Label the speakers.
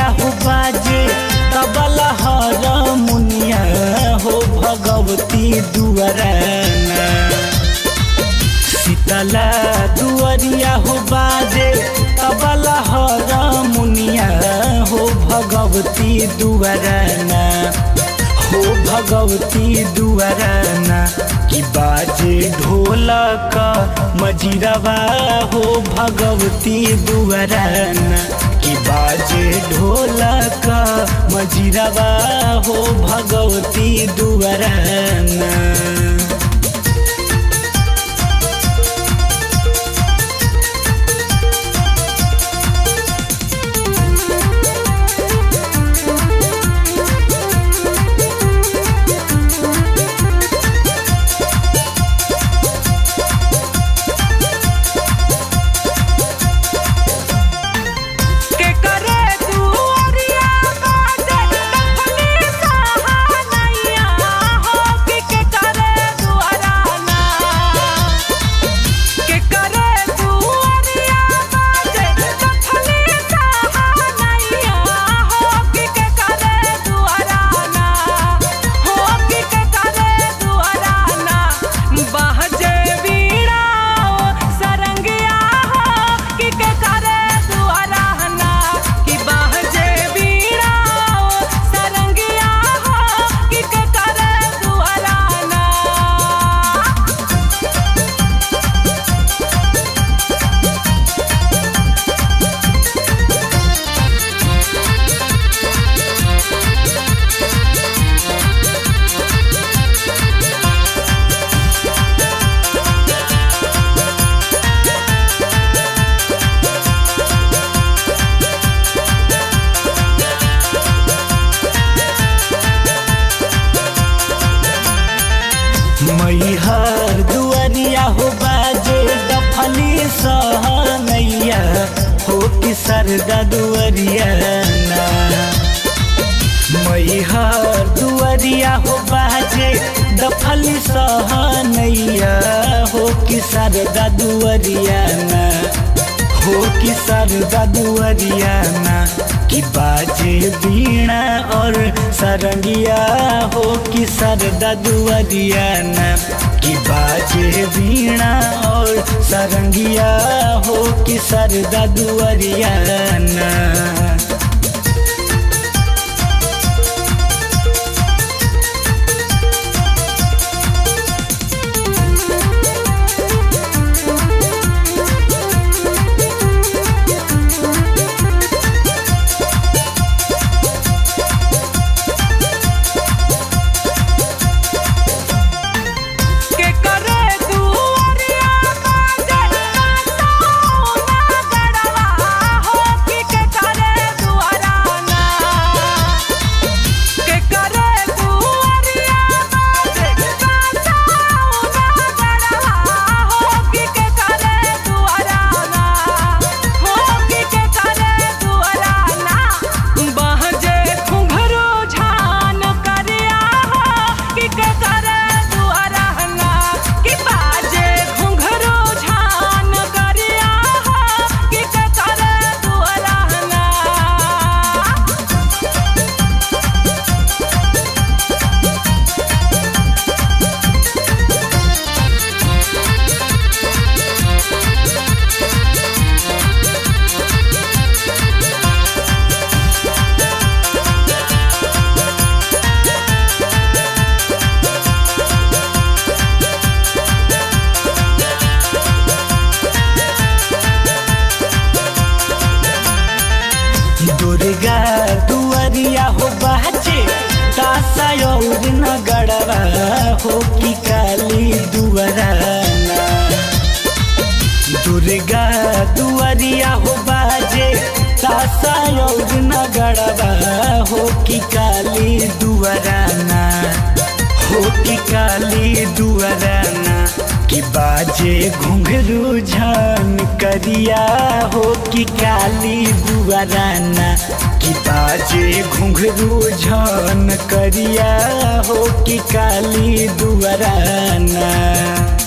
Speaker 1: हो बाजे तबला हारमोनिया हो भगवती दुआरना। शीतला दुआरिया हो बाजे तबला हारमोनिया हो भगवती दुआरना हो भगवती दुआरना। कि बाजे ढोलक मजीरावा हो भगवती दुआरना। कि बाजे ढोलक मजीरावा हो भगवती दुआरना। मैहर दुआरिया हो बाजे डफली सहनैया हो कि सरदा दुआरिया ना। मैहर दुआरिया हो बाजे डफली सहनैया हो कि सरदा दुआरिया ना हो कि सरदा दुआरिया ना। कि बाजे बीणा और सरंगिया हो कि सरदा दुआरिया ना। कि बाजे बीणा और सरंगिया हो कि सरदा दुआरिया ना। दुर्गा दुआरिया हो बाजे तासा और नगड़वा हो कि काली दुआरना। दुर्गा दुआरिया हो बाजे तासा और नगड़वा हो कि काली दुआरना हो कि काली दुआरना। कि बाजे घुंघरू झन करिया हो कि काली दुआरना। कि बाजे घुंघरू झन करिया हो कि काली दुआरना।